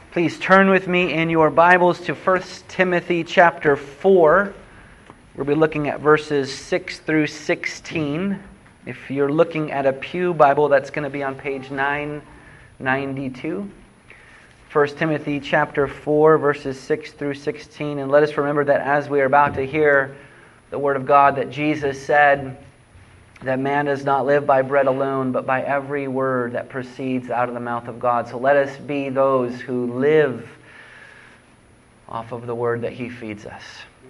Please turn with me in your Bibles to 1 Timothy chapter 4. We'll be looking at verses 6 through 16. If you're looking at a pew Bible, that's going to be on page 992. 1 Timothy chapter 4, verses 6 through 16. And let us remember that as we are about to hear the Word of God, that Jesus said that man does not live by bread alone, but by every word that proceeds out of the mouth of God. So let us be those who live off of the Word that He feeds us.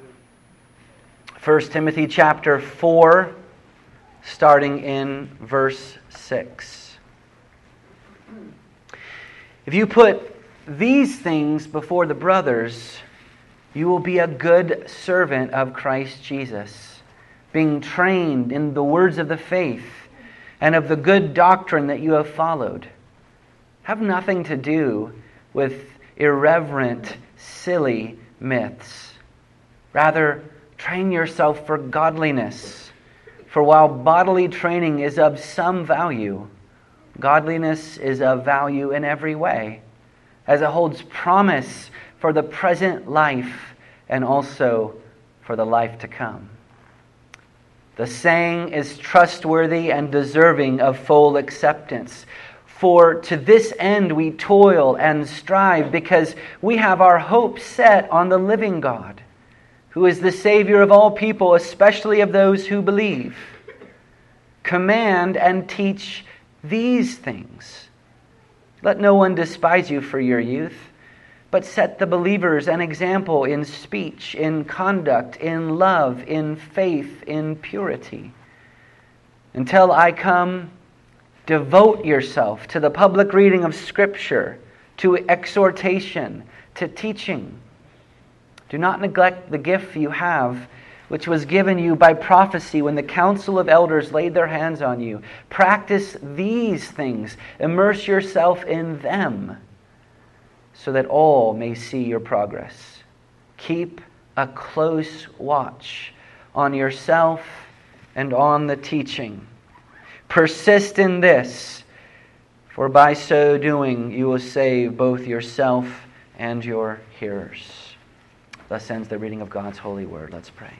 1 Timothy chapter 4, starting in verse 6. If you put these things before the brothers, you will be a good servant of Christ Jesus, being trained in the words of the faith and of the good doctrine that you have followed. Have nothing to do with irreverent, silly myths. Rather, train yourself for godliness. For while bodily training is of some value, godliness is of value in every way, as it holds promise for the present life and also for the life to come. The saying is trustworthy and deserving of full acceptance. For to this end we toil and strive, because we have our hope set on the living God, who is the Savior of all people, especially of those who believe. Command and teach these things. Let no one despise you for your youth, but set the believers an example in speech, in conduct, in love, in faith, in purity. Until I come, devote yourself to the public reading of Scripture, to exhortation, to teaching. Do not neglect the gift you have, which was given you by prophecy when the council of elders laid their hands on you. Practice these things. Immerse yourself in them, so that all may see your progress. Keep a close watch on yourself and on the teaching. Persist in this, for by so doing you will save both yourself and your hearers. Thus ends the reading of God's holy word. Let's pray.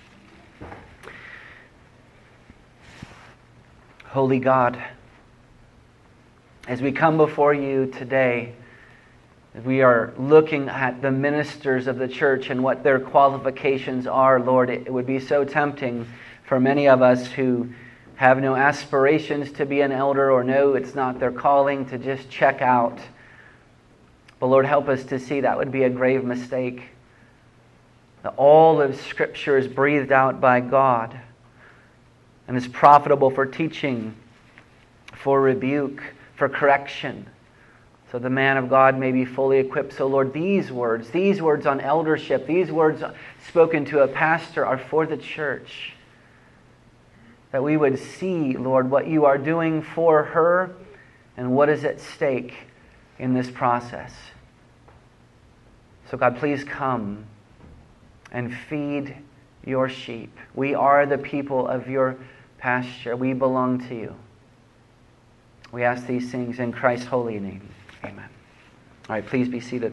Holy God, as we come before you today, we are looking at the ministers of the church and what their qualifications are. Lord, it would be so tempting for many of us who have no aspirations to be an elder or know it's not their calling to just check out. But Lord, help us to see that would be a grave mistake. That all of Scripture is breathed out by God and is profitable for teaching, for rebuke, for correction, so the man of God may be fully equipped. So Lord, these words on eldership, these words spoken to a pastor are for the church. That we would see, Lord, what you are doing for her and what is at stake in this process. So God, please come and feed your sheep. We are the people of your pasture. We belong to you. We ask these things in Christ's holy name. Amen. All right, please be seated.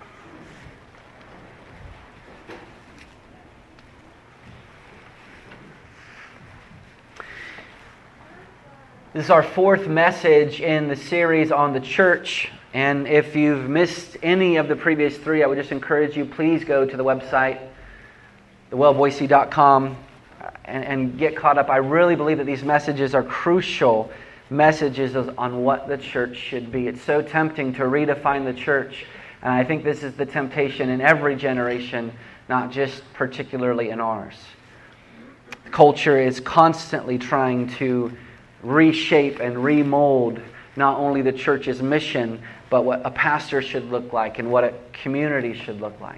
This is our fourth message in the series on the church. And if you've missed any of the previous three, I would just encourage you, please go to the website, thewellboise.com, and get caught up. I really believe that these messages are crucial messages on what the church should be. It's so tempting to redefine the church, and I think this is the temptation in every generation, not just particularly in ours. Culture is constantly trying to reshape and remold not only the church's mission, but what a pastor should look like and what a community should look like.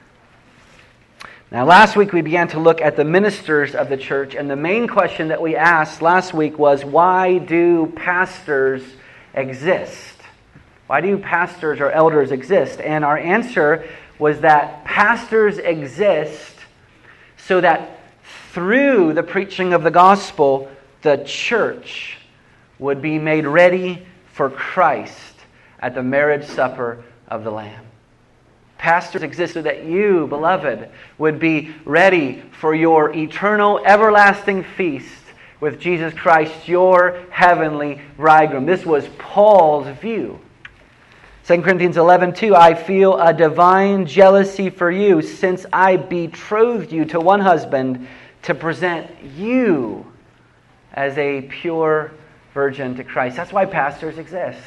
Now, last week we began to look at the ministers of the church, and the main question that we asked last week was, why do pastors exist? Why do pastors or elders exist? And our answer was that pastors exist so that through the preaching of the gospel, the church would be made ready for Christ at the marriage supper of the Lamb. Pastors exist so that you, beloved, would be ready for your eternal, everlasting feast with Jesus Christ, your heavenly bridegroom. This was Paul's view. 2 Corinthians 11:2, I feel a divine jealousy for you, since I betrothed you to one husband to present you as a pure virgin to Christ. That's why pastors exist.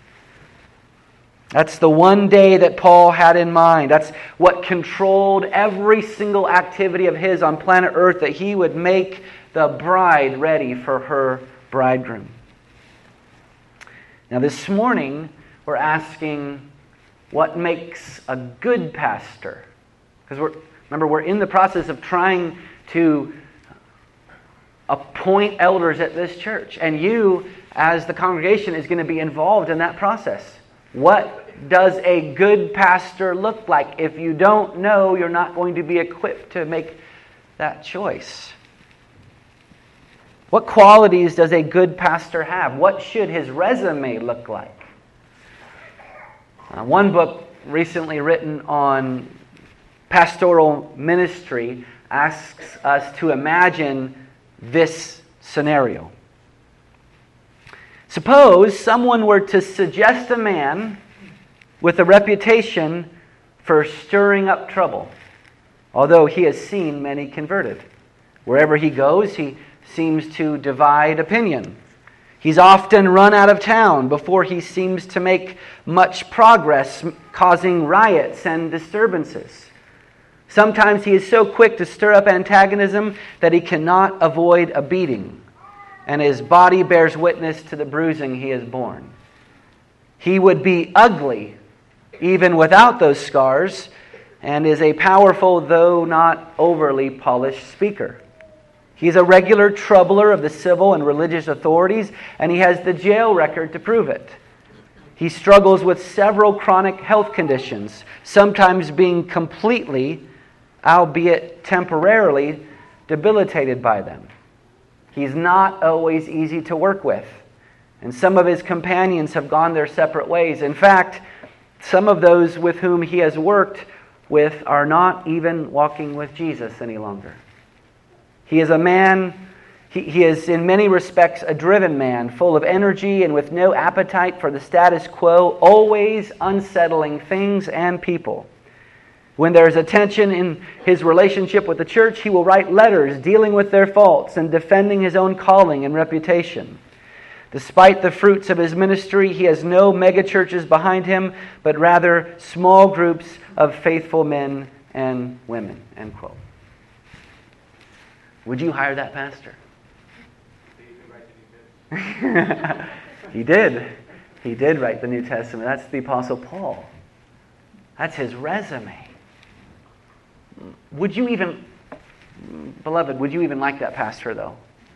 That's the one day that Paul had in mind. That's what controlled every single activity of his on planet Earth, that he would make the bride ready for her bridegroom. Now this morning, we're asking what makes a good pastor? Because we're in the process of trying to appoint elders at this church. And you, as the congregation, is going to be involved in that process. What does a good pastor look like? If you don't know, you're not going to be equipped to make that choice. What qualities does a good pastor have? What should his resume look like? One book recently written on pastoral ministry asks us to imagine this scenario. Suppose someone were to suggest a man with a reputation for stirring up trouble, although he has seen many converted. Wherever he goes, he seems to divide opinion. He's often run out of town before he seems to make much progress, causing riots and disturbances. Sometimes he is so quick to stir up antagonism that he cannot avoid a beating, and his body bears witness to the bruising he has borne. He would be ugly even without those scars, and is a powerful, though not overly polished speaker. He's a regular troubler of the civil and religious authorities, and he has the jail record to prove it. He struggles with several chronic health conditions, sometimes being completely, albeit temporarily, debilitated by them. He's not always easy to work with, and some of his companions have gone their separate ways. In fact, some of those with whom he has worked with are not even walking with Jesus any longer. He is a man, he is in many respects a driven man, full of energy and with no appetite for the status quo, always unsettling things and people. When there is a tension in his relationship with the church, he will write letters dealing with their faults and defending his own calling and reputation. Despite the fruits of his ministry, he has no megachurches behind him, but rather small groups of faithful men and women. End quote. Would you hire that pastor? He did. He did write the New Testament. That's the Apostle Paul. That's his resume. Would you even, beloved, would you even like that pastor though?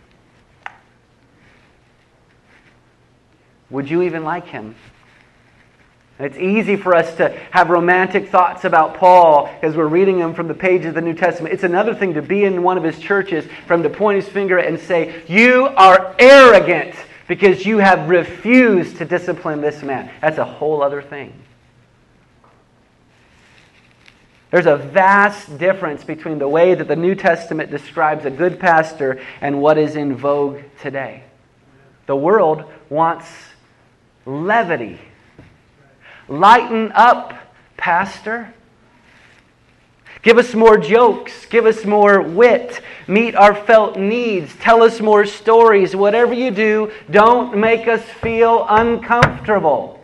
Would you even like him? It's easy for us to have romantic thoughts about Paul as we're reading him from the pages of the New Testament. It's another thing to be in one of his churches, for him to point his finger and say, "You are arrogant because you have refused to discipline this man." That's a whole other thing. There's a vast difference between the way that the New Testament describes a good pastor and what is in vogue today. The world wants levity. Lighten up, pastor. Give us more jokes. Give us more wit. Meet our felt needs. Tell us more stories. Whatever you do, don't make us feel uncomfortable.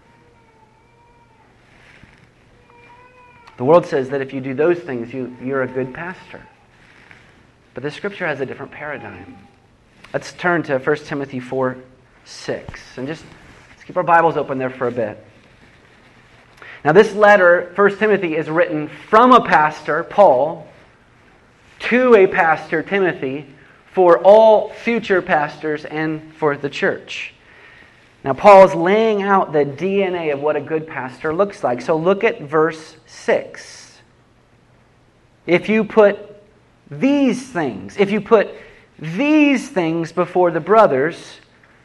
The world says that if you do those things, you're a good pastor. But the Scripture has a different paradigm. Let's turn to 1 Timothy 4:6. And let's keep our Bibles open there for a bit. Now this letter, 1 Timothy, is written from a pastor, Paul, to a pastor, Timothy, for all future pastors and for the church. Now Paul is laying out the DNA of what a good pastor looks like. So look at verse 6. If you put these things before the brothers,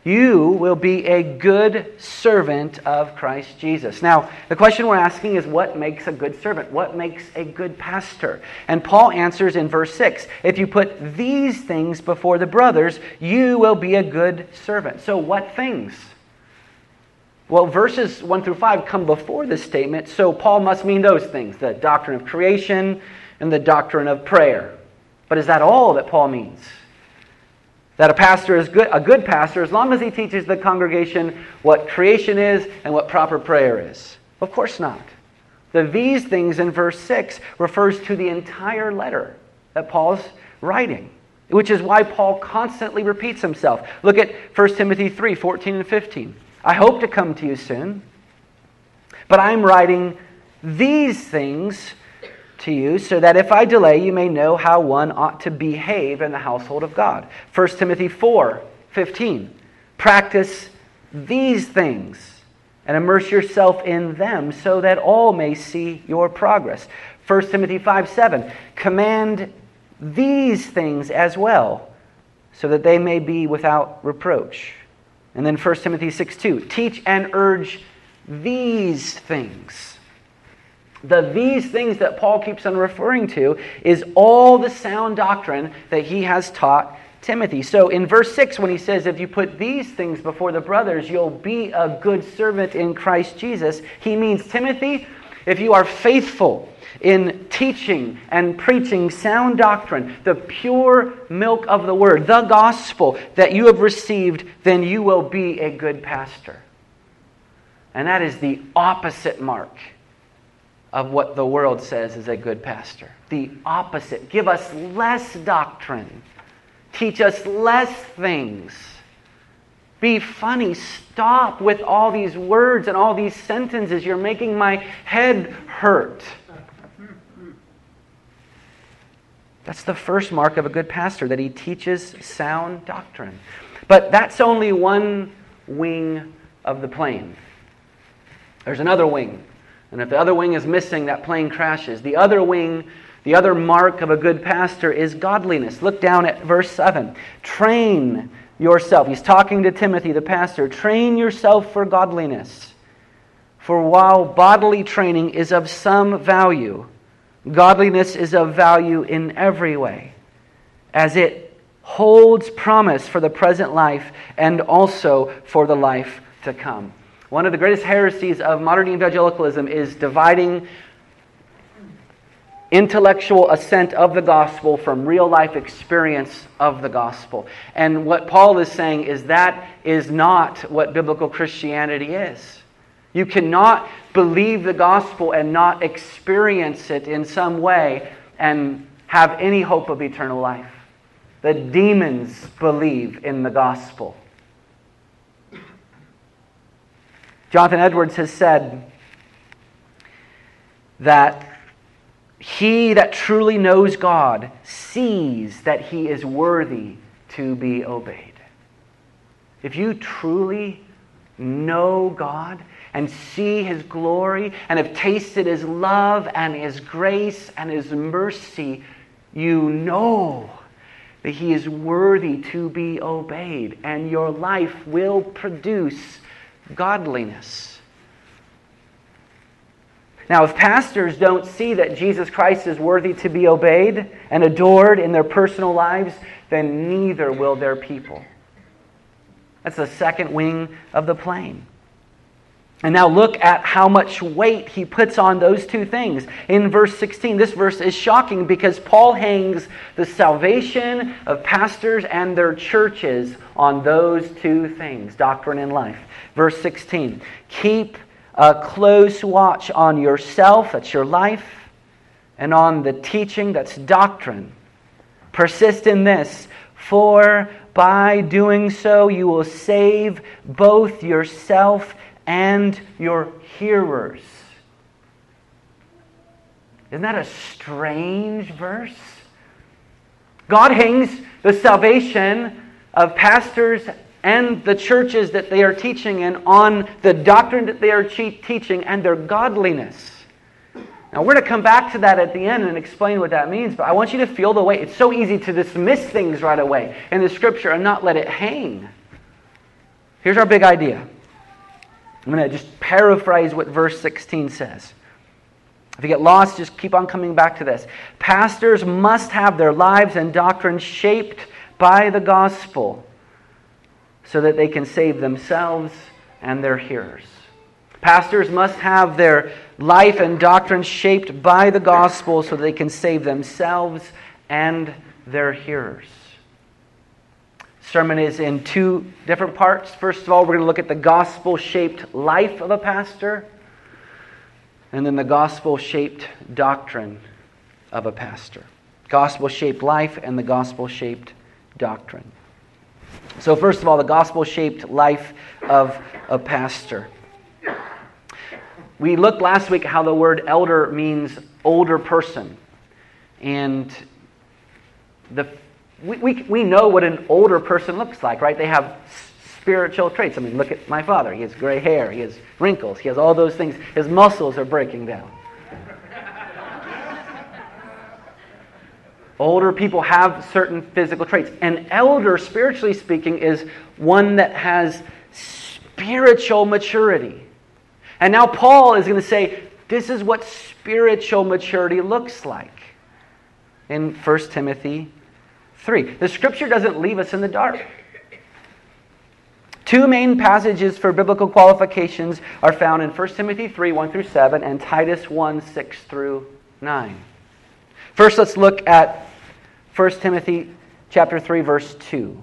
you will be a good servant of Christ Jesus. Now, the question we're asking is, what makes a good servant? What makes a good pastor? And Paul answers in verse 6, if you put these things before the brothers, you will be a good servant. So what things? Well, verses 1 through 5 come before this statement, so Paul must mean those things, the doctrine of creation and the doctrine of prayer. But is that all that Paul means? That a pastor is a good pastor as long as he teaches the congregation what creation is and what proper prayer is? Of course not. The these things in verse 6 refers to the entire letter that Paul's writing, which is why Paul constantly repeats himself. Look at 1 Timothy 3, 14 and 15. I hope to come to you soon, but I'm writing these things to you, so that if I delay, you may know how one ought to behave in the household of God. 1 Timothy 4:15. Practice these things and immerse yourself in them so that all may see your progress. 1 Timothy 5:7. Command these things as well, so that they may be without reproach. And then 1 Timothy 6:2. Teach and urge these things. These things that Paul keeps on referring to is all the sound doctrine that he has taught Timothy. So in verse 6, when he says, if you put these things before the brothers, you'll be a good servant in Christ Jesus, he means, Timothy, if you are faithful in teaching and preaching sound doctrine, the pure milk of the word, the gospel that you have received, then you will be a good pastor. And that is the opposite mark of what the world says is a good pastor. The opposite. Give us less doctrine. Teach us less things. Be funny. Stop with all these words and all these sentences. You're making my head hurt. That's the first mark of a good pastor, that he teaches sound doctrine. But that's only one wing of the plane. There's another wing. And if the other wing is missing, that plane crashes. The other wing, the other mark of a good pastor is godliness. Look down at verse 7. Train yourself. He's talking to Timothy, the pastor. Train yourself for godliness. For while bodily training is of some value, godliness is of value in every way, as it holds promise for the present life and also for the life to come. One of the greatest heresies of modern evangelicalism is dividing intellectual assent of the gospel from real life experience of the gospel. And what Paul is saying is that is not what biblical Christianity is. You cannot believe the gospel and not experience it in some way and have any hope of eternal life. The demons believe in the gospel. Jonathan Edwards has said that he that truly knows God sees that he is worthy to be obeyed. If you truly know God and see His glory and have tasted His love and His grace and His mercy, you know that He is worthy to be obeyed, and your life will produce godliness. Now, if pastors don't see that Jesus Christ is worthy to be obeyed and adored in their personal lives, then neither will their people. That's the second wing of the plane. And now look at how much weight he puts on those two things. In verse 16, this verse is shocking because Paul hangs the salvation of pastors and their churches on those two things, doctrine and life. Verse 16, keep a close watch on yourself, that's your life, and on the teaching, that's doctrine. Persist in this, for by doing so you will save both yourself and your hearers. Isn't that a strange verse? God hangs the salvation of pastors and the churches that they are teaching in on the doctrine that they are teaching and their godliness. Now we're going to come back to that at the end and explain what that means, but I want you to feel the weight. It's so easy to dismiss things right away in the Scripture and not let it hang. Here's our big idea. I'm going to just paraphrase what verse 16 says. If you get lost, just keep on coming back to this. Pastors must have their lives and doctrine shaped by the gospel so that they can save themselves and their hearers. Pastors must have their life and doctrine shaped by the gospel so that they can save themselves and their hearers. Sermon is in two different parts. First of all, we're going to look at the gospel-shaped life of a pastor, and then the gospel-shaped doctrine of a pastor. Gospel-shaped life and the gospel-shaped doctrine. So first of all, the gospel-shaped life of a pastor. We looked last week at how the word elder means older person. And we know what an older person looks like, right? They have spiritual traits. I mean, look at my father. He has gray hair. He has wrinkles. He has all those things. His muscles are breaking down. Older people have certain physical traits. An elder, spiritually speaking, is one that has spiritual maturity. And now Paul is going to say, this is what spiritual maturity looks like in 1 Timothy 3. The Scripture doesn't leave us in the dark. Two main passages for biblical qualifications are found in 1 Timothy 3, 1 through 7, and Titus 1, 6 through 9. First, let's look at 1 Timothy chapter 3, verse 2.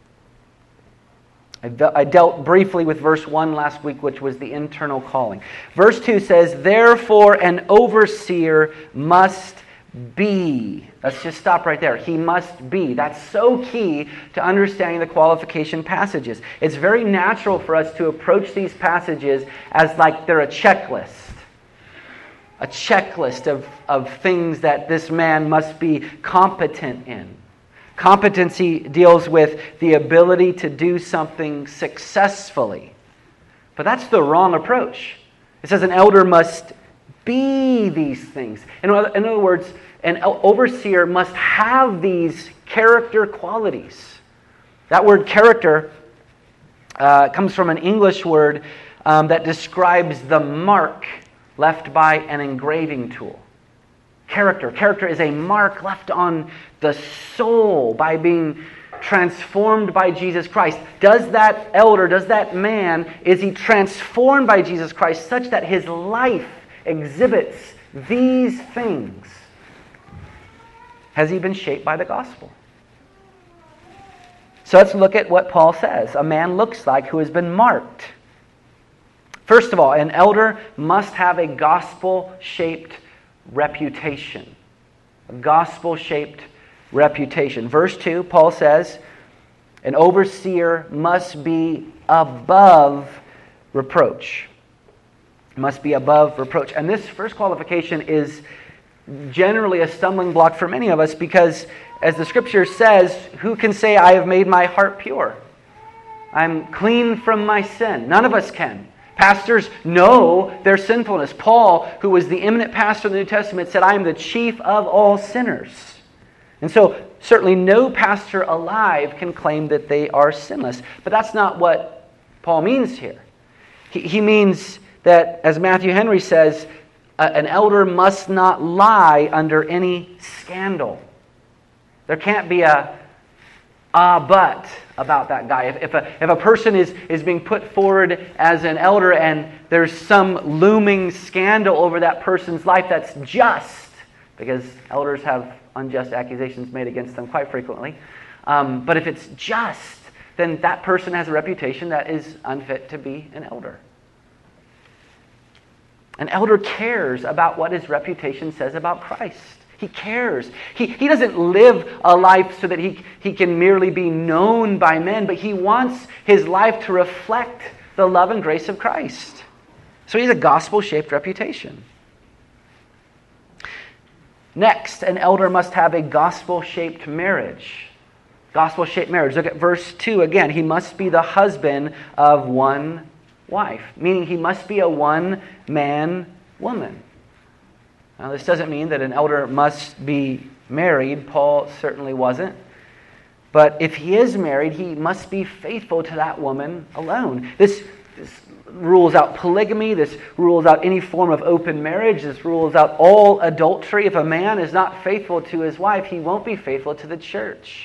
I dealt briefly with verse 1 last week, which was the internal calling. Verse 2 says, therefore an overseer must be. Let's just stop right there. He must be. That's so key to understanding the qualification passages. It's very natural for us to approach these passages as like they're a checklist. A checklist of things that this man must be competent in. Competency deals with the ability to do something successfully. But that's the wrong approach. It says an elder must be these things. In other words, an overseer must have these character qualities. That word character comes from an English word that describes the mark left by an engraving tool. Character. Character is a mark left on the soul by being transformed by Jesus Christ. Does that elder, does that man, is he transformed by Jesus Christ such that his life exhibits these things? Has he been shaped by the gospel? So let's look at what Paul says a man looks like who has been marked. First of all, an elder must have a gospel-shaped reputation. A gospel-shaped reputation. Verse 2, Paul says, an overseer must be above reproach. Must be above reproach. And this first qualification is generally a stumbling block for many of us because, as the Scripture says, who can say, I have made my heart pure? I'm clean from my sin. None of us can. Pastors know their sinfulness. Paul, who was the eminent pastor of the New Testament, said, I am the chief of all sinners. And so, certainly no pastor alive can claim that they are sinless. But that's not what Paul means here. He means that, as Matthew Henry says, an elder must not lie under any scandal. There can't be a but about that guy. If a person is being put forward as an elder and there's some looming scandal over that person's life that's just, because elders have unjust accusations made against them quite frequently, but if it's just, then that person has a reputation that is unfit to be an elder. An elder cares about what his reputation says about Christ. He cares. He doesn't live a life so that he can merely be known by men, but he wants his life to reflect the love and grace of Christ. So he has a gospel-shaped reputation. Next, an elder must have a gospel-shaped marriage. Gospel-shaped marriage. Look at verse 2 again. He must be the husband of one wife, meaning he must be a one-man woman. Now, this doesn't mean that an elder must be married. Paul certainly wasn't. But if he is married, he must be faithful to that woman alone. This rules out polygamy. This rules out any form of open marriage. This rules out all adultery. If a man is not faithful to his wife, he won't be faithful to the church.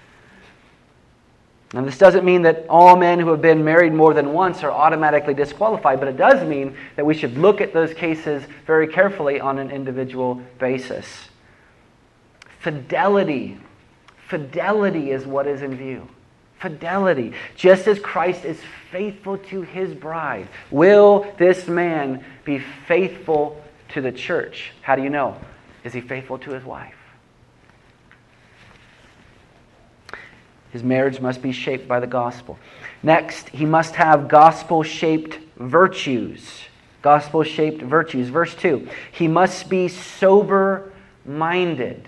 Now, this doesn't mean that all men who have been married more than once are automatically disqualified, but it does mean that we should look at those cases very carefully on an individual basis. Fidelity. Fidelity is what is in view. Fidelity. Just as Christ is faithful to his bride, will this man be faithful to the church? How do you know? Is he faithful to his wife? His marriage must be shaped by the gospel. Next, he must have gospel-shaped virtues. Gospel-shaped virtues. Verse 2. He must be sober-minded.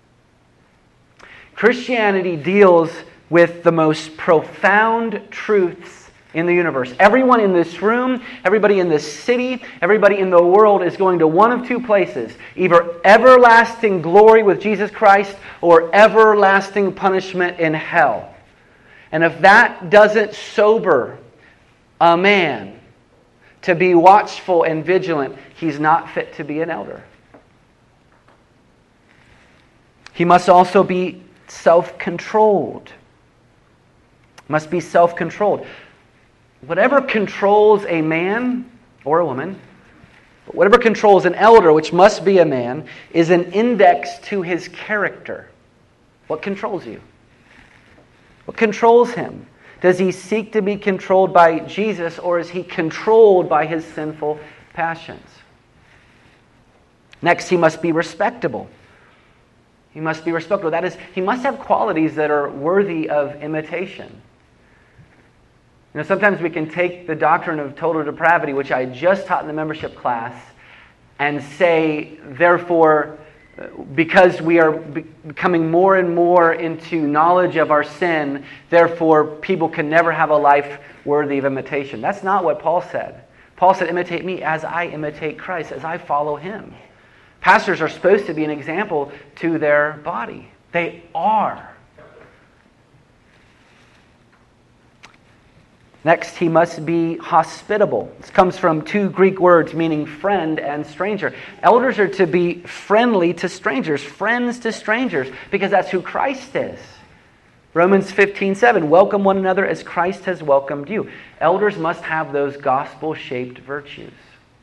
Christianity deals with the most profound truths in the universe. Everyone in this room, everybody in this city, everybody in the world is going to one of two places. Either everlasting glory with Jesus Christ or everlasting punishment in hell. And if that doesn't sober a man to be watchful and vigilant, he's not fit to be an elder. He must also be self-controlled. Must be self-controlled. Whatever controls a man or a woman, whatever controls an elder, which must be a man, is an index to his character. What controls you? What controls him? Does he seek to be controlled by Jesus, or is he controlled by his sinful passions? Next, he must be respectable. He must be respectable. That is, he must have qualities that are worthy of imitation. You know, sometimes we can take the doctrine of total depravity, which I just taught in the membership class, and say, therefore, because we are becoming more and more into knowledge of our sin, therefore people can never have a life worthy of imitation. That's not what Paul said. Paul said, imitate me as I imitate Christ, as I follow him. Pastors are supposed to be an example to their body. They are. Next, he must be hospitable. This comes from two Greek words meaning friend and stranger. Elders are to be friendly to strangers, friends to strangers, because that's who Christ is. Romans 15:7, welcome one another as Christ has welcomed you. Elders must have those gospel-shaped virtues.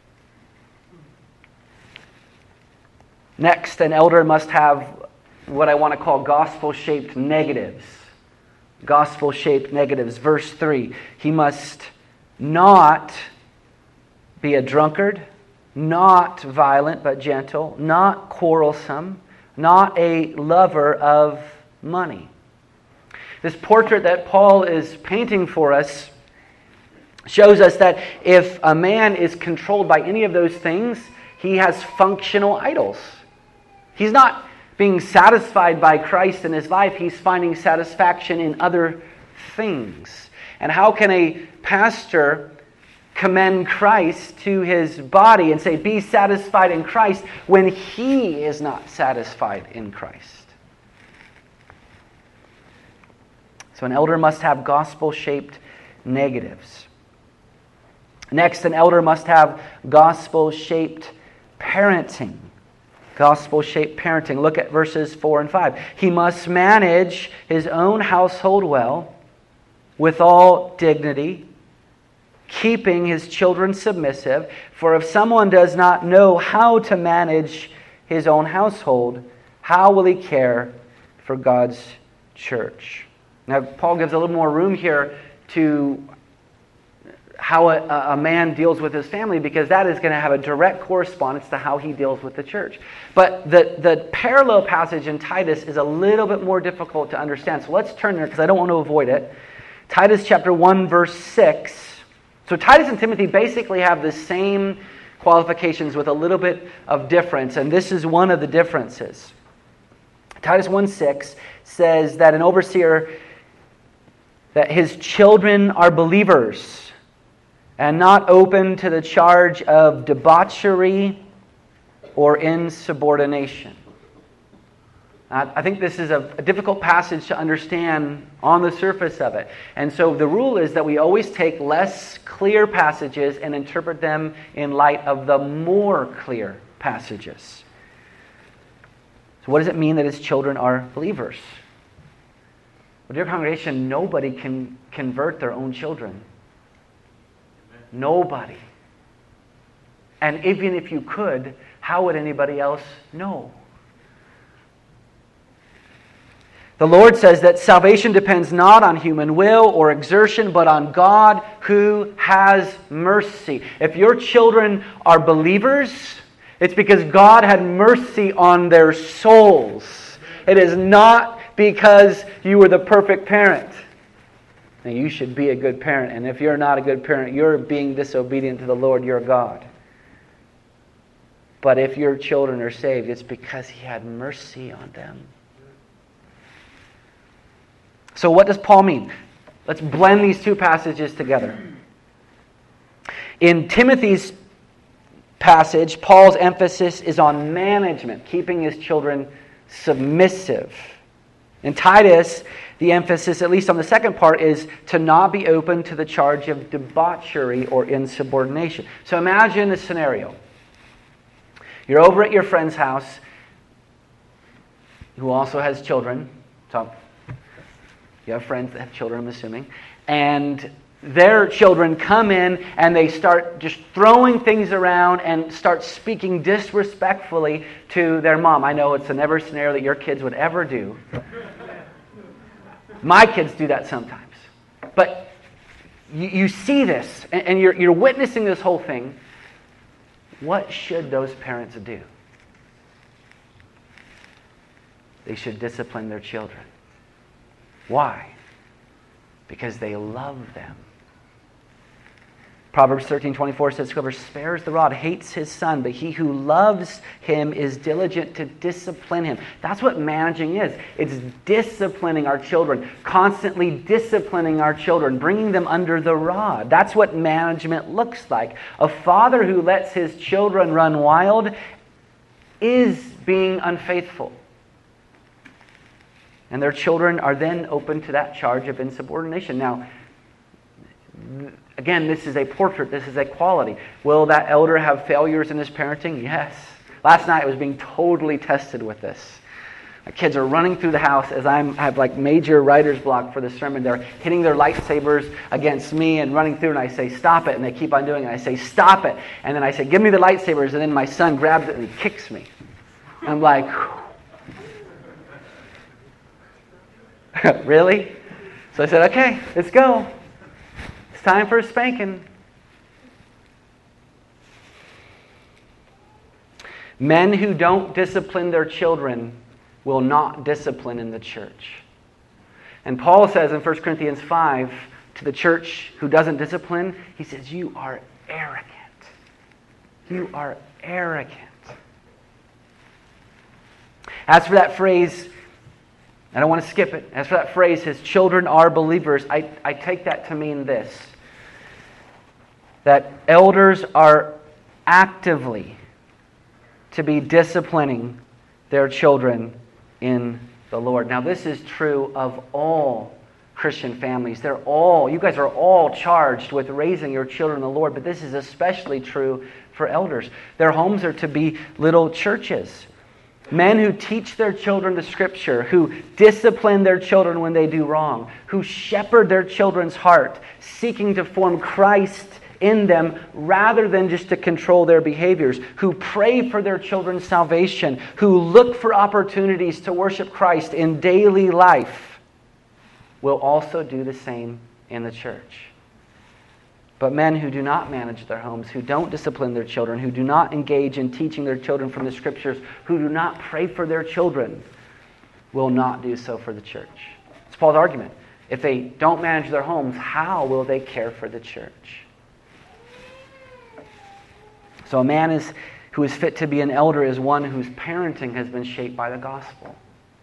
Next, an elder must have what I want to call gospel-shaped negatives. Gospel-shaped negatives. Verse 3, he must not be a drunkard, not violent but gentle, not quarrelsome, not a lover of money. This portrait that Paul is painting for us shows us that if a man is controlled by any of those things, he has functional idols. He's not being satisfied by Christ in his life, he's finding satisfaction in other things. And how can a pastor commend Christ to his body and say, be satisfied in Christ, when he is not satisfied in Christ? So an elder must have gospel-shaped negatives. Next, an elder must have gospel-shaped parenting. Gospel-shaped parenting. Look at verses 4 and 5. He must manage his own household well, with all dignity, keeping his children submissive. For if someone does not know how to manage his own household, how will he care for God's church? Now, Paul gives a little more room here to how a man deals with his family, because that is going to have a direct correspondence to how he deals with the church. But the parallel passage in Titus is a little bit more difficult to understand. So let's turn there, because I don't want to avoid it. Titus chapter 1, verse 6. So Titus and Timothy basically have the same qualifications with a little bit of difference, and this is one of the differences. Titus 1:6 says that an overseer, that his children are believers and not open to the charge of debauchery or insubordination. I think this is a difficult passage to understand on the surface of it. And so the rule is that we always take less clear passages and interpret them in light of the more clear passages. So what does it mean that his children are believers? Well, dear congregation, nobody can convert their own children. Nobody. And even if you could, how would anybody else know? The Lord says that salvation depends not on human will or exertion, but on God who has mercy. If your children are believers, it's because God had mercy on their souls. It is not because you were the perfect parent. Now, you should be a good parent, and if you're not a good parent, you're being disobedient to the Lord your God. But if your children are saved, it's because He had mercy on them. So what does Paul mean? Let's blend these two passages together. In Timothy's passage, Paul's emphasis is on management, keeping his children submissive. In Titus, the emphasis, at least on the second part, is to not be open to the charge of debauchery or insubordination. So imagine this scenario. You're over at your friend's house, who also has children. So you have friends that have children, I'm assuming. And their children come in and they start just throwing things around and start speaking disrespectfully to their mom. I know it's a never scenario that your kids would ever do. My kids do that sometimes. But you see this and you're witnessing this whole thing. What should those parents do? They should discipline their children. Why? Because they love them. Proverbs 13:24 says, "Whoever spares the rod hates his son, but he who loves him is diligent to discipline him." That's what managing is. It's disciplining our children, constantly disciplining our children, bringing them under the rod. That's what management looks like. A father who lets his children run wild is being unfaithful. And their children are then open to that charge of insubordination. Now, again, this is a portrait. This is a quality. Will that elder have failures in his parenting? Yes. Last night I was being totally tested with this. My kids are running through the house as I have like major writer's block for the sermon. They're hitting their lightsabers against me and running through, and I say, "Stop it," and they keep on doing it. I say, "Stop it," and then I say, "Give me the lightsabers," and then my son grabs it and he kicks me. And I'm like, really? So I said, "Okay, let's go. It's time for a spanking." Men who don't discipline their children will not discipline in the church. And Paul says in 1 Corinthians 5 to the church who doesn't discipline, he says, "You are arrogant. You are arrogant." As for that phrase, I don't want to skip it. As for that phrase, his children are believers, I take that to mean this. That elders are actively to be disciplining their children in the Lord. Now, this is true of all Christian families. You guys are all charged with raising your children in the Lord, but this is especially true for elders. Their homes are to be little churches. Men who teach their children the Scripture, who discipline their children when they do wrong, who shepherd their children's heart, seeking to form Christ in them rather than just to control their behaviors, who pray for their children's salvation, who look for opportunities to worship Christ in daily life, will also do the same in the church. But men who do not manage their homes, who don't discipline their children, who do not engage in teaching their children from the Scriptures, who do not pray for their children, will not do so for the church. It's Paul's argument. If they don't manage their homes, how will they care for the church? So a man who is fit to be an elder is one whose parenting has been shaped by the gospel.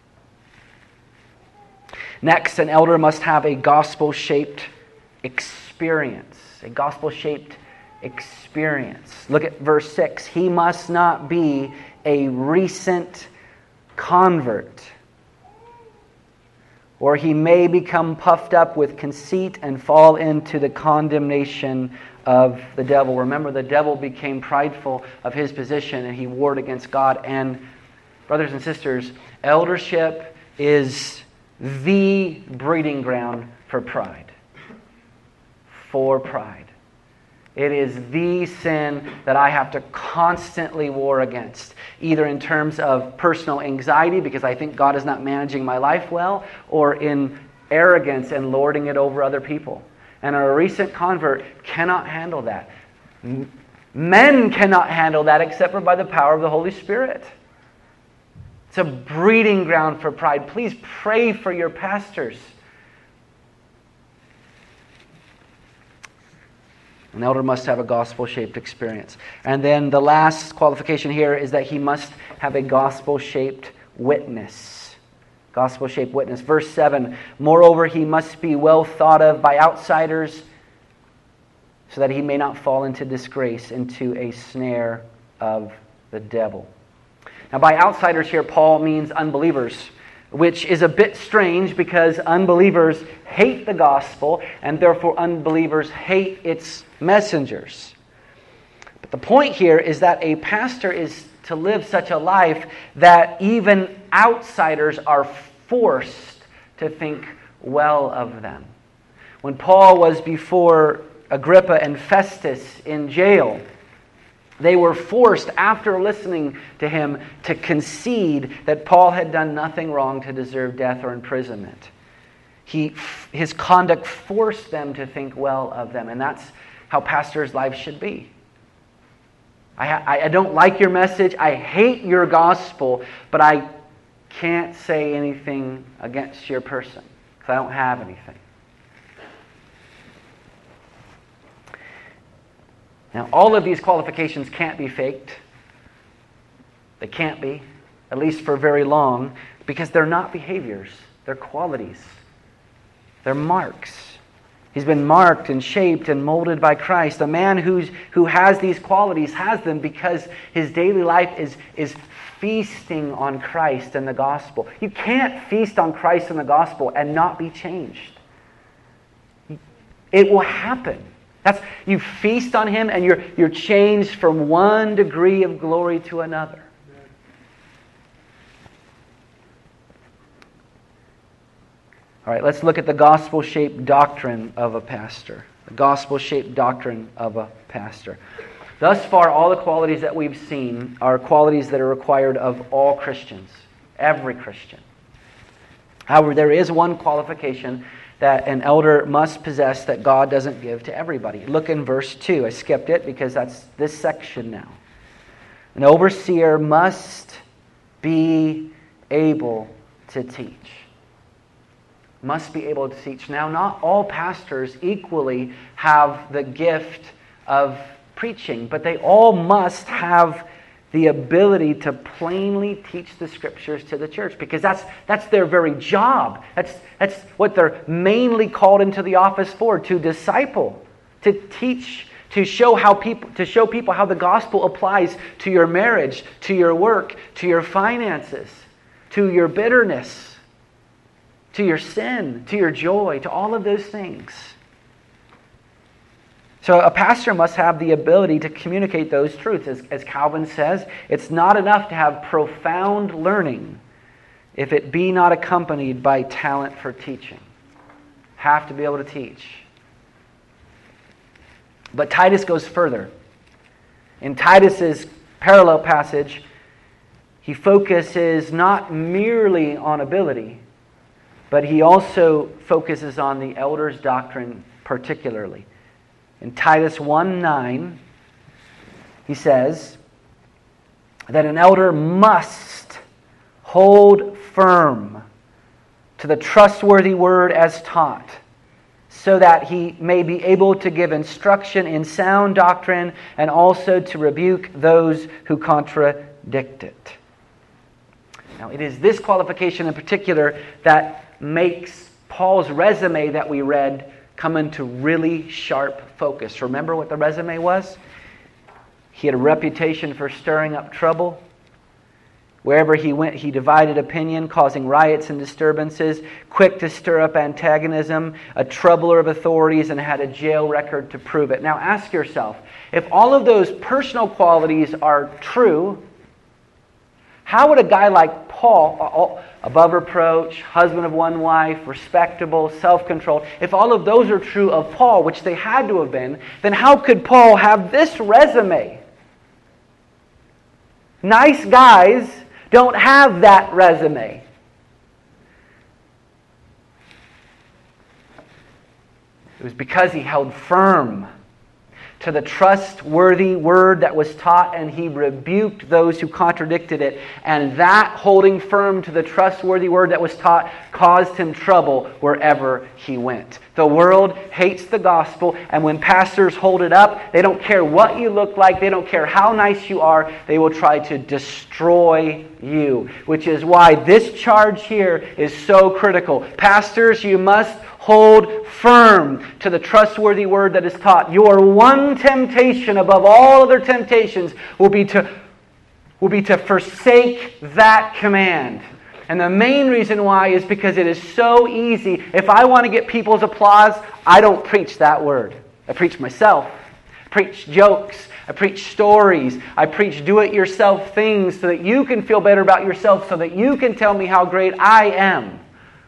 Next, an elder must have a gospel-shaped experience. A gospel-shaped experience. Look at verse 6. He must not be a recent convert. or he may become puffed up with conceit and fall into the condemnation of the devil. Remember, the devil became prideful of his position and he warred against God. And brothers and sisters, eldership is the breeding ground for pride. For pride. It is the sin that I have to constantly war against, either in terms of personal anxiety because I think God is not managing my life well, or in arrogance and lording it over other people. And a recent convert cannot handle that. Men cannot handle that except for by the power of the Holy Spirit. It's a breeding ground for pride. Please pray for your pastors. An elder must have a gospel-shaped experience. And then the last qualification here is that he must have a gospel-shaped witness. Gospel-shaped witness. Verse 7, moreover, he must be well thought of by outsiders so that he may not fall into disgrace, into a snare of the devil. Now, by outsiders here, Paul means unbelievers, which is a bit strange because unbelievers hate the gospel and therefore unbelievers hate its messengers. But the point here is that a pastor is to live such a life that even outsiders are forced to think well of them. When Paul was before Agrippa and Festus in jail, they were forced, after listening to him, to concede that Paul had done nothing wrong to deserve death or imprisonment. His conduct forced them to think well of them, and that's how pastors' lives should be. I don't like your message, I hate your gospel, but I can't say anything against your person, because I don't have anything. Now, all of these qualifications can't be faked. They can't be, at least for very long, because they're not behaviors. They're qualities. They're marks. He's been marked and shaped and molded by Christ. A man who has these qualities has them because his daily life is feasting on Christ and the gospel. You can't feast on Christ and the gospel and not be changed. It will happen. You feast on Him and you're changed from one degree of glory to another. All right, let's look at the gospel-shaped doctrine of a pastor. The gospel-shaped doctrine of a pastor. Thus far, all the qualities that we've seen are qualities that are required of all Christians, every Christian. However, there is one qualification that an elder must possess that God doesn't give to everybody. Look in verse 2. I skipped it because that's this section now. An overseer must be able to teach. Must be able to teach. Now, not all pastors equally have the gift of preaching, but they all must have the ability to plainly teach the Scriptures to the church, because that's their very job. That's what they're mainly called into the office for, to disciple, to teach, to show people how the gospel applies to your marriage, to your work, to your finances, to your bitterness, to your sin, to your joy, to all of those things. So a pastor must have the ability to communicate those truths. As Calvin says, it's not enough to have profound learning if it be not accompanied by talent for teaching. Have to be able to teach. But Titus goes further. In Titus's parallel passage, he focuses not merely on ability, but he also focuses on the elder's doctrine particularly. In Titus 1:9, he says that an elder must hold firm to the trustworthy word as taught, so that he may be able to give instruction in sound doctrine and also to rebuke those who contradict it. Now, it is this qualification in particular that makes Paul's resume that we read come into really sharp focus. Remember what the resume was? He had a reputation for stirring up trouble. Wherever he went, he divided opinion, causing riots and disturbances, quick to stir up antagonism, a troubler of authorities, and had a jail record to prove it. Now ask yourself, if all of those personal qualities are true, how would a guy like Paul, above reproach, husband of one wife, respectable, self-controlled, if all of those are true of Paul, which they had to have been, then how could Paul have this resume? Nice guys don't have that resume. It was because he held firm to the trustworthy word that was taught, and he rebuked those who contradicted it. And that holding firm to the trustworthy word that was taught caused him trouble wherever he went. The world hates the gospel, and when pastors hold it up, they don't care what you look like, they don't care how nice you are, they will try to destroy you. Which is why this charge here is so critical. Pastors, you must hold firm to the trustworthy word that is taught. Your one temptation above all other temptations will be to forsake that command. And the main reason why is because it is so easy. If I want to get people's applause, I don't preach that word. I preach myself. I preach jokes. I preach stories. I preach do-it-yourself things so that you can feel better about yourself, so that you can tell me how great I am.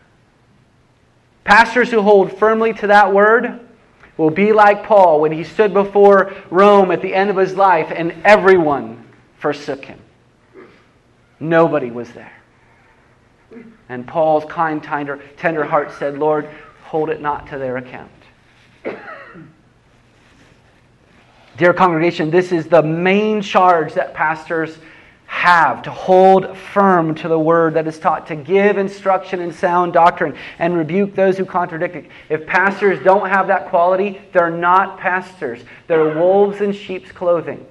Pastors who hold firmly to that word will be like Paul when he stood before Rome at the end of his life and everyone forsook him. Nobody was there. And Paul's kind, tender heart said, Lord, hold it not to their account. Dear congregation, this is the main charge that pastors have, to hold firm to the word that is taught, to give instruction in sound doctrine and rebuke those who contradict it. If pastors don't have that quality, they're not pastors. They're wolves in sheep's clothing.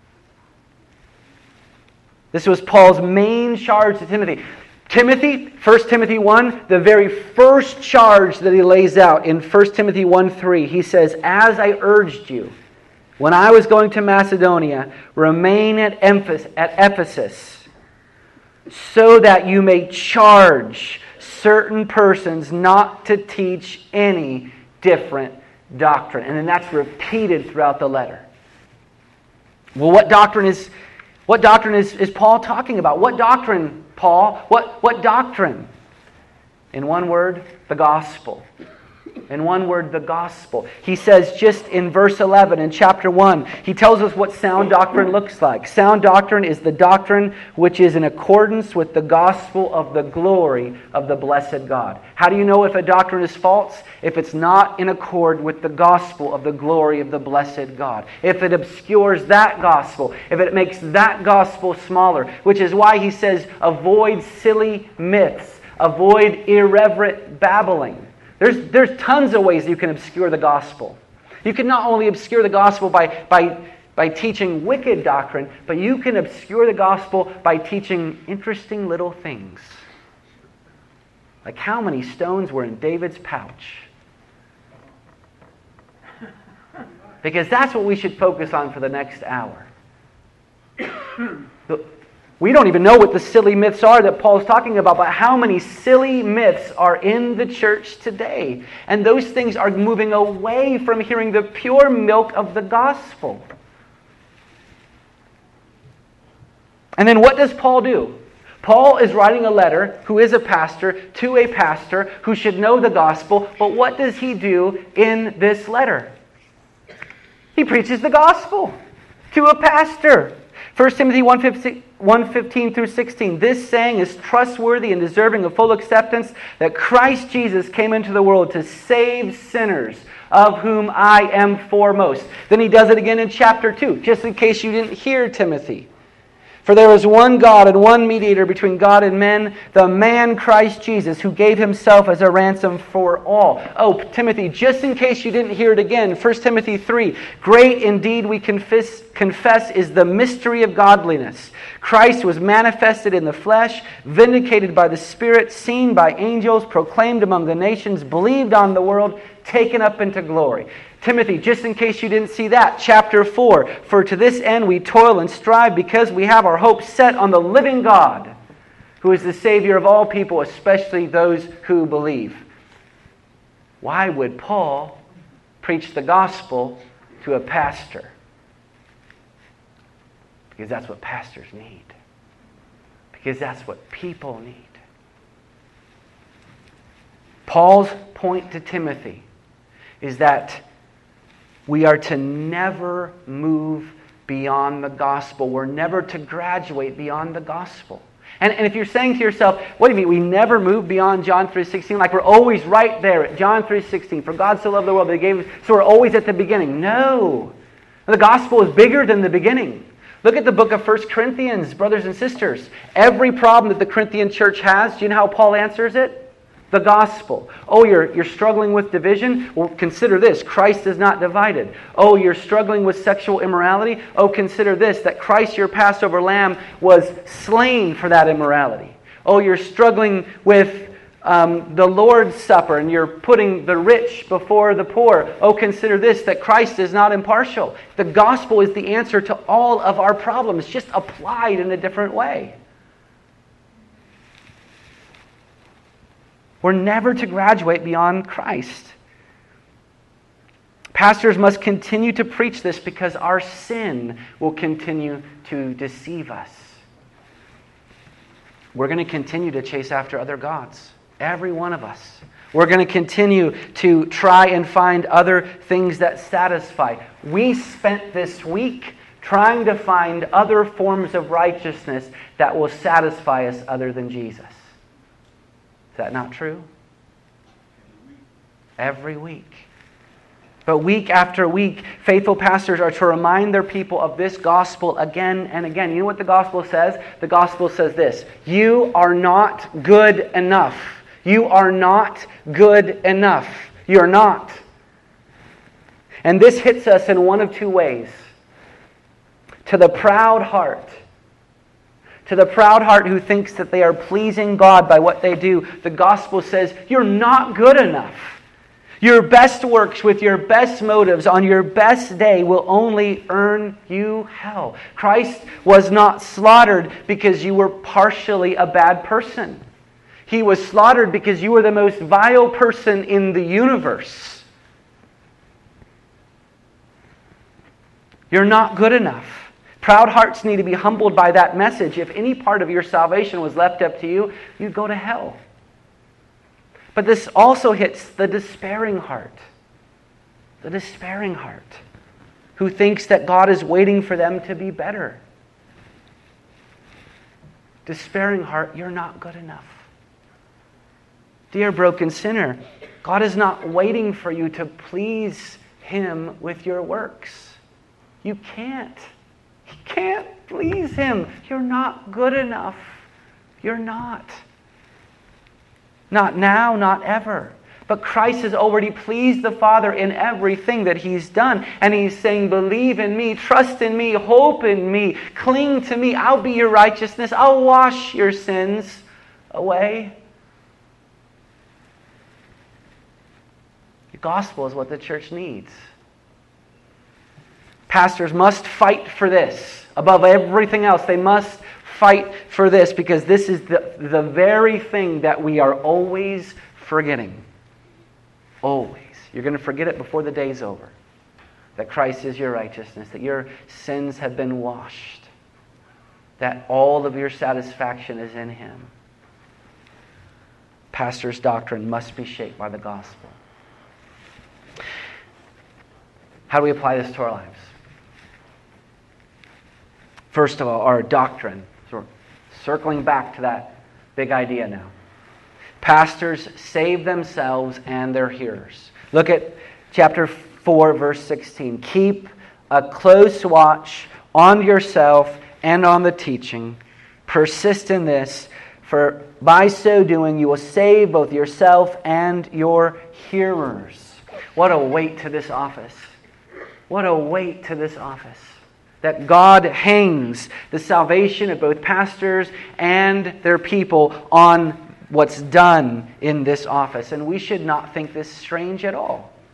This was Paul's main charge to Timothy. 1 Timothy 1, the very first charge that he lays out in 1 Timothy 1:3, he says, as I urged you, when I was going to Macedonia, remain at Ephesus, so that you may charge certain persons not to teach any different doctrine. And then that's repeated throughout the letter. Well, what doctrine is Paul talking about? What doctrine, Paul? What doctrine? In one word, the gospel. In one word, the gospel. He says just in verse 11 in chapter 1, he tells us what sound doctrine looks like. Sound doctrine is the doctrine which is in accordance with the gospel of the glory of the blessed God. How do you know if a doctrine is false? If it's not in accord with the gospel of the glory of the blessed God. If it obscures that gospel. If it makes that gospel smaller. Which is why he says, avoid silly myths. Avoid irreverent babbling. There's tons of ways you can obscure the gospel. You can not only obscure the gospel by teaching wicked doctrine, but you can obscure the gospel by teaching interesting little things. Like how many stones were in David's pouch. Because that's what we should focus on for the next hour. We don't even know what the silly myths are that Paul's talking about, but how many silly myths are in the church today. And those things are moving away from hearing the pure milk of the gospel. And then what does Paul do? Paul is writing a letter, who is a pastor, to a pastor who should know the gospel, but what does he do in this letter? He preaches the gospel to a pastor. 1 Timothy 1:15 through 16. This saying is trustworthy and deserving of full acceptance, that Christ Jesus came into the world to save sinners, of whom I am foremost. Then he does it again in chapter 2, just in case you didn't hear Timothy. For there is one God and one mediator between God and men, the man Christ Jesus, who gave himself as a ransom for all. Oh, Timothy, just in case you didn't hear it again, 1 Timothy 3, great indeed we confess is the mystery of godliness. Christ was manifested in the flesh, vindicated by the Spirit, seen by angels, proclaimed among the nations, believed on the world, taken up into glory. Timothy, just in case you didn't see that, chapter 4, for to this end we toil and strive because we have our hope set on the living God, who is the Savior of all people, especially those who believe. Why would Paul preach the gospel to a pastor? Because that's what pastors need. Because that's what people need. Paul's point to Timothy is that we are to never move beyond the gospel. We're never to graduate beyond the gospel. And if you're saying to yourself, what do you mean we never move beyond John 3:16? Like we're always right there at John 3:16. For God so loved the world that He gave us, so we're always at the beginning. No. The gospel is bigger than the beginning. Look at the book of 1 Corinthians, brothers and sisters. Every problem that the Corinthian church has, do you know how Paul answers it? The gospel. Oh, you're struggling with division? Well, consider this. Christ is not divided. Oh, you're struggling with sexual immorality? Oh, consider this, that Christ, your Passover lamb, was slain for that immorality. Oh, you're struggling with the Lord's Supper and you're putting the rich before the poor. Oh, consider this, that Christ is not impartial. The gospel is the answer to all of our problems, just applied in a different way. We're never to graduate beyond Christ. Pastors must continue to preach this because our sin will continue to deceive us. We're going to continue to chase after other gods. Every one of us. We're going to continue to try and find other things that satisfy. We spent this week trying to find other forms of righteousness that will satisfy us other than Jesus. Is that not true? Every week. But week after week, faithful pastors are to remind their people of this gospel again and again. You know what the gospel says? The gospel says this: you are not good enough. You are not good enough. You're not. And this hits us in one of two ways. To the proud heart. To the proud heart who thinks that they are pleasing God by what they do, the gospel says, you're not good enough. Your best works with your best motives on your best day will only earn you hell. Christ was not slaughtered because you were partially a bad person. He was slaughtered because you were the most vile person in the universe. You're not good enough. Proud hearts need to be humbled by that message. If any part of your salvation was left up to you, you'd go to hell. But this also hits the despairing heart. The despairing heart, who thinks that God is waiting for them to be better. Despairing heart, you're not good enough. Dear broken sinner, God is not waiting for you to please Him with your works. You can't. You can't please Him. You're not good enough. You're not. Not now, not ever. But Christ has already pleased the Father in everything that He's done. And He's saying, believe in me, trust in me, hope in me, cling to me. I'll be your righteousness. I'll wash your sins away. The gospel is what the church needs. Pastors must fight for this. Above everything else, they must fight for this because this is the very thing that we are always forgetting. Always. You're going to forget it before the day's over. That Christ is your righteousness. That your sins have been washed. That all of your satisfaction is in Him. Pastor's doctrine must be shaped by the gospel. How do we apply this to our lives? First of all, our doctrine. So we're circling back to that big idea now. Pastors save themselves and their hearers. Look at chapter 4, verse 16. Keep a close watch on yourself and on the teaching. Persist in this, for by so doing you will save both yourself and your hearers. What a weight to this office. What a weight to this office. That God hangs the salvation of both pastors and their people on what's done in this office. And we should not think this strange at all.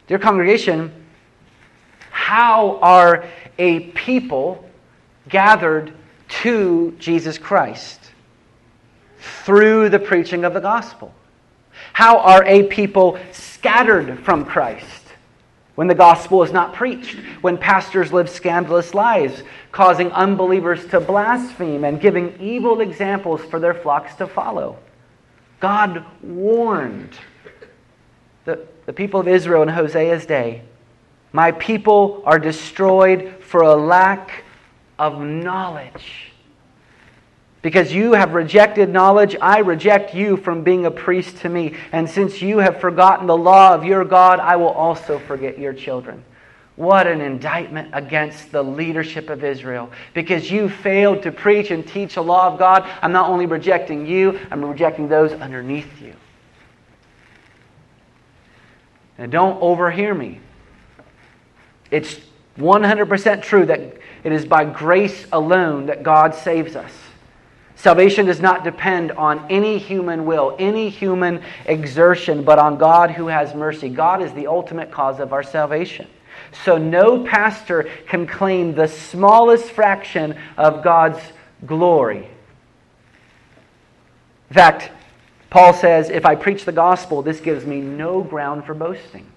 Dear congregation, how are a people gathered to Jesus Christ? Through the preaching of the gospel. How are a people scattered from Christ? When the gospel is not preached, when pastors live scandalous lives, causing unbelievers to blaspheme and giving evil examples for their flocks to follow. God warned the people of Israel in Hosea's day, "My people are destroyed for a lack of knowledge. Because you have rejected knowledge, I reject you from being a priest to me. And since you have forgotten the law of your God, I will also forget your children." What an indictment against the leadership of Israel. Because you failed to preach and teach the law of God, I'm not only rejecting you, I'm rejecting those underneath you. And don't overhear me. It's 100% true that it is by grace alone that God saves us. Salvation does not depend on any human will, any human exertion, but on God who has mercy. God is the ultimate cause of our salvation. So no pastor can claim the smallest fraction of God's glory. In fact, Paul says, if I preach the gospel, this gives me no ground for boasting.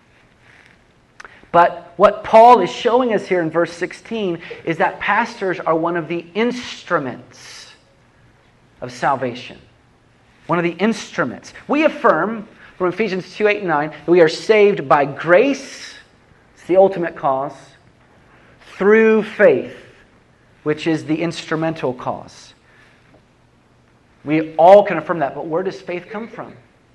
But what Paul is showing us here in verse 16 is that pastors are one of the instruments of salvation. One of the instruments. We affirm from Ephesians 2, 8, and 9 that we are saved by grace, it's the ultimate cause, through faith, which is the instrumental cause. We all can affirm that, but where does faith come from?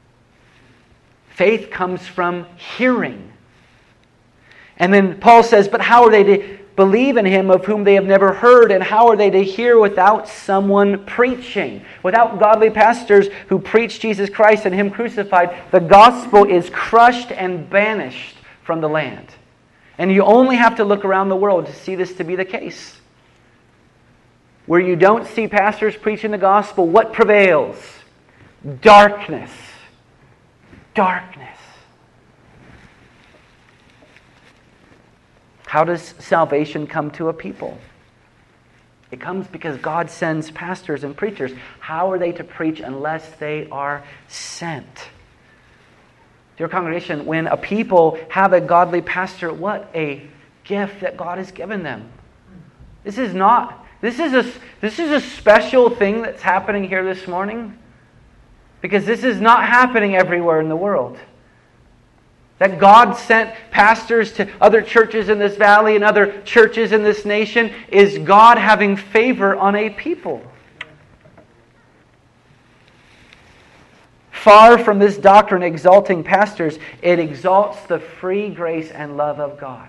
Faith comes from hearing. And then Paul says, but how are they to believe in Him of whom they have never heard? And how are they to hear without someone preaching? Without godly pastors who preach Jesus Christ and Him crucified, the gospel is crushed and banished from the land. And you only have to look around the world to see this to be the case. Where you don't see pastors preaching the gospel, what prevails? Darkness. Darkness. How does salvation come to a people? It comes because God sends pastors and preachers. How are they to preach unless they are sent? Dear congregation, when a people have a godly pastor, what a gift that God has given them. This is a special thing that's happening here this morning, because this is not happening everywhere in the world. That God sent pastors to other churches in this valley and other churches in this nation is God having favor on a people. Far from this doctrine exalting pastors, it exalts the free grace and love of God.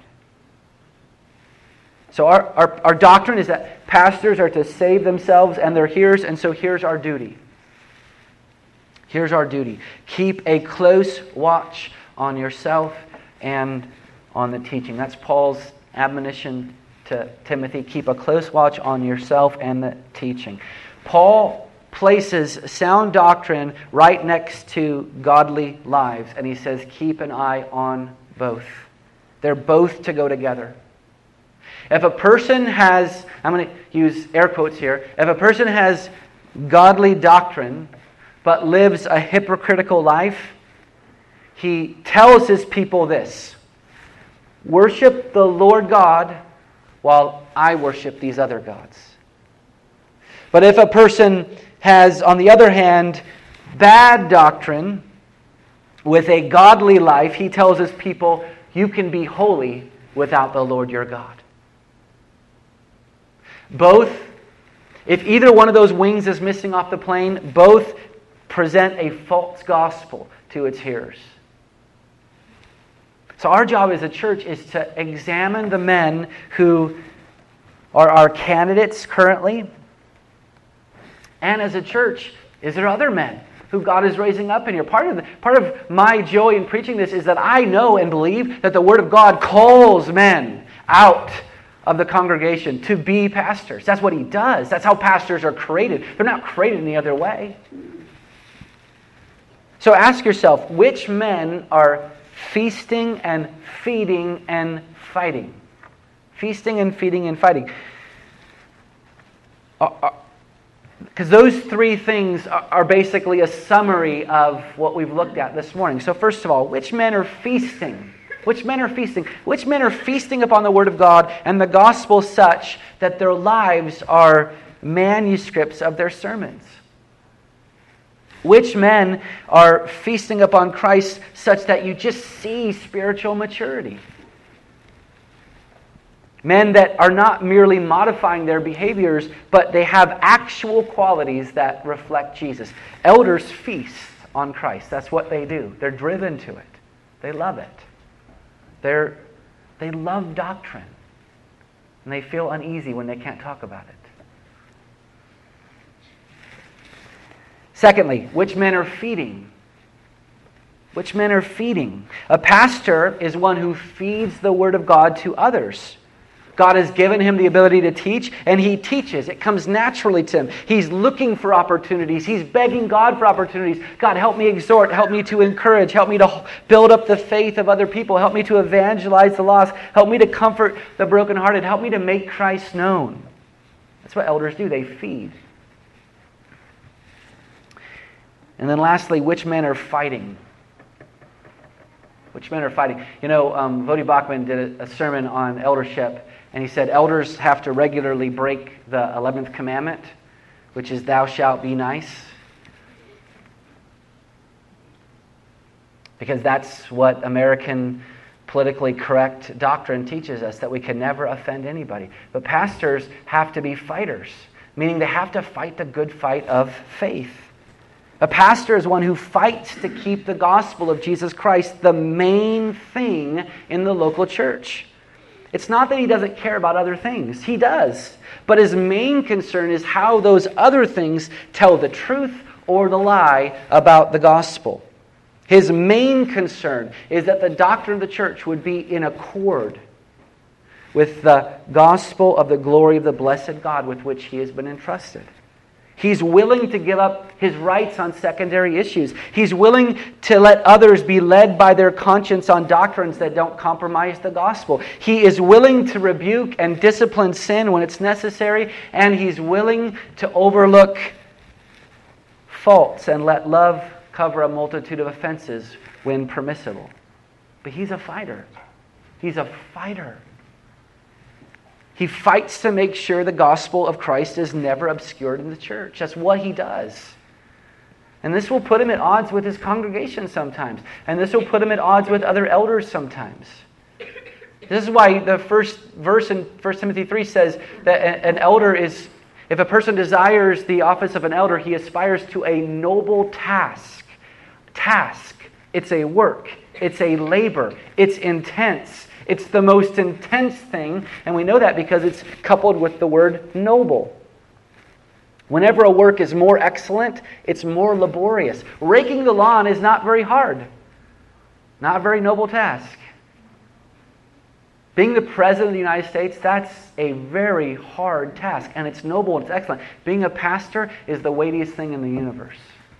So our doctrine is that pastors are to save themselves and their hearers, and so here's our duty. Here's our duty. Keep a close watch on yourself and on the teaching. That's Paul's admonition to Timothy. Keep a close watch on yourself and the teaching. Paul places sound doctrine right next to godly lives, and he says, keep an eye on both. They're both to go together. If a person has, I'm going to use air quotes here, if a person has godly doctrine but lives a hypocritical life, he tells his people this: worship the Lord God while I worship these other gods. But if a person has, on the other hand, bad doctrine with a godly life, he tells his people, you can be holy without the Lord your God. Both, if either one of those wings is missing off the plane, both present a false gospel to its hearers. So our job as a church is to examine the men who are our candidates currently. And as a church, is there other men who God is raising up in here? Part of my joy in preaching this is that I know and believe that the Word of God calls men out of the congregation to be pastors. That's what He does. That's how pastors are created. They're not created any other way. So ask yourself, which men are feasting and feeding and fighting. Feasting and feeding and fighting. Because those three things are basically a summary of what we've looked at this morning. So first of all, which men are feasting? Which men are feasting? Which men are feasting upon the Word of God and the gospel such that their lives are manuscripts of their sermons? Which men are feasting upon Christ such that you just see spiritual maturity? Men that are not merely modifying their behaviors, but they have actual qualities that reflect Jesus. Elders feast on Christ. That's what they do. They're driven to it. They love it. They love doctrine. And they feel uneasy when they can't talk about it. Secondly, which men are feeding? Which men are feeding? A pastor is one who feeds the Word of God to others. God has given him the ability to teach, and he teaches. It comes naturally to him. He's looking for opportunities. He's begging God for opportunities. God, help me exhort. Help me to encourage. Help me to build up the faith of other people. Help me to evangelize the lost. Help me to comfort the brokenhearted. Help me to make Christ known. That's what elders do. They feed. And then lastly, which men are fighting? Which men are fighting? You know, Voddie Baucham did a sermon on eldership, and he said elders have to regularly break the 11th commandment, which is thou shalt be nice. Because that's what American politically correct doctrine teaches us, that we can never offend anybody. But pastors have to be fighters, meaning they have to fight the good fight of faith. A pastor is one who fights to keep the gospel of Jesus Christ the main thing in the local church. It's not that he doesn't care about other things. He does. But his main concern is how those other things tell the truth or the lie about the gospel. His main concern is that the doctrine of the church would be in accord with the gospel of the glory of the blessed God with which he has been entrusted. He's willing to give up his rights on secondary issues. He's willing to let others be led by their conscience on doctrines that don't compromise the gospel. He is willing to rebuke and discipline sin when it's necessary, and he's willing to overlook faults and let love cover a multitude of offenses when permissible. But he's a fighter. He's a fighter. He fights to make sure the gospel of Christ is never obscured in the church. That's what he does. And this will put him at odds with his congregation sometimes. And this will put him at odds with other elders sometimes. This is why the first verse in 1 Timothy 3 says that an elder is, if a person desires the office of an elder, he aspires to a noble task. It's a work. It's a labor. It's intense. It's the most intense thing, and we know that because it's coupled with the word noble. Whenever a work is more excellent, it's more laborious. Raking the lawn is not very hard. Not a very noble task. Being the President of the United States, that's a very hard task, and it's noble and it's excellent. Being a pastor is the weightiest thing in the universe.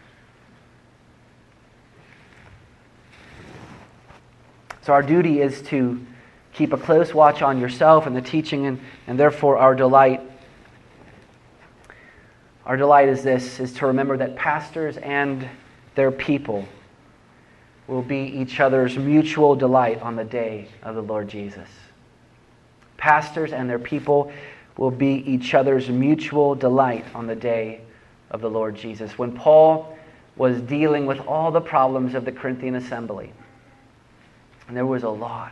So our duty is to keep a close watch on yourself and the teaching, and therefore our delight is this, is to remember that pastors and their people will be each other's mutual delight on the day of the Lord Jesus. Pastors and their people will be each other's mutual delight on the day of the Lord Jesus. When Paul was dealing with all the problems of the Corinthian assembly, and there was a lot,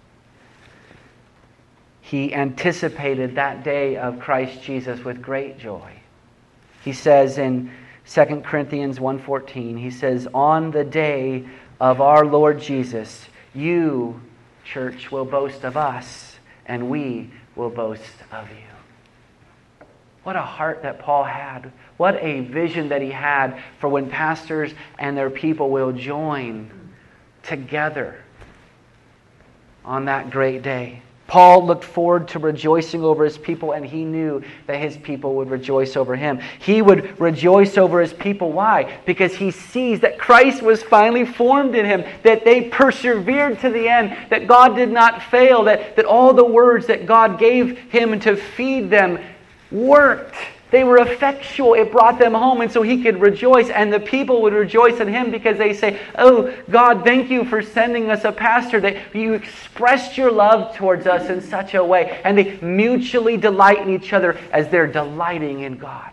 he anticipated that day of Christ Jesus with great joy. He says in 2 Corinthians 1:14, he says, on the day of our Lord Jesus, you, church, will boast of us, and we will boast of you. What a heart that Paul had. What a vision that he had for when pastors and their people will join together on that great day. Paul looked forward to rejoicing over his people, and he knew that his people would rejoice over him. He would rejoice over his people. Why? Because he sees that Christ was finally formed in him, that they persevered to the end, that God did not fail, that all the words that God gave him to feed them worked. They were effectual. It brought them home, and so he could rejoice, and the people would rejoice in him because they say, "Oh, God, thank you for sending us a pastor, that you expressed your love towards us in such a way." And they mutually delight in each other as they're delighting in God.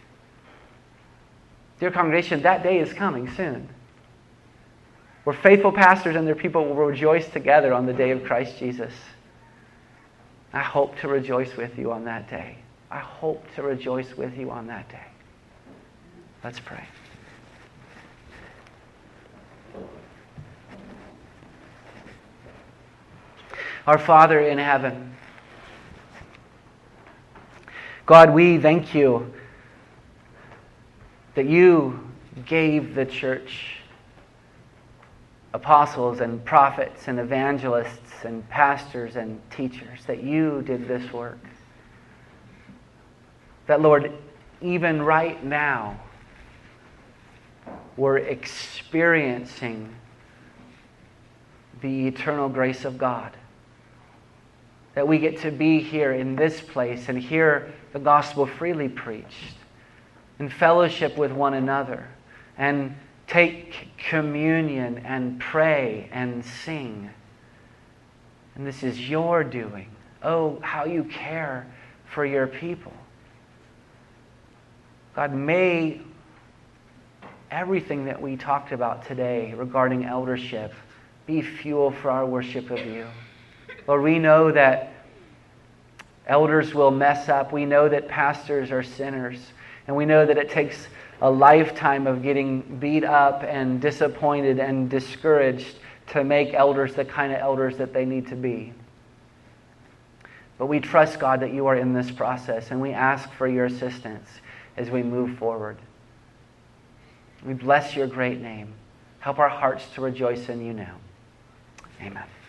Dear congregation, that day is coming soon, where faithful pastors and their people will rejoice together on the day of Christ Jesus. I hope to rejoice with you on that day. I hope to rejoice with you on that day. Let's pray. Our Father in heaven, God, we thank you that you gave the church apostles and prophets and evangelists and pastors and teachers, that you did this work. That, Lord, even right now, we're experiencing the eternal grace of God. That we get to be here in this place and hear the gospel freely preached, in fellowship with one another, and take communion and pray and sing. And this is your doing. Oh, how you care for your people. God, may everything that we talked about today regarding eldership be fuel for our worship of you. Lord, we know that elders will mess up. We know that pastors are sinners. And we know that it takes a lifetime of getting beat up and disappointed and discouraged to make elders the kind of elders that they need to be. But we trust, God, that you are in this process, and we ask for your assistance as we move forward. We bless your great name. Help our hearts to rejoice in you now. Amen.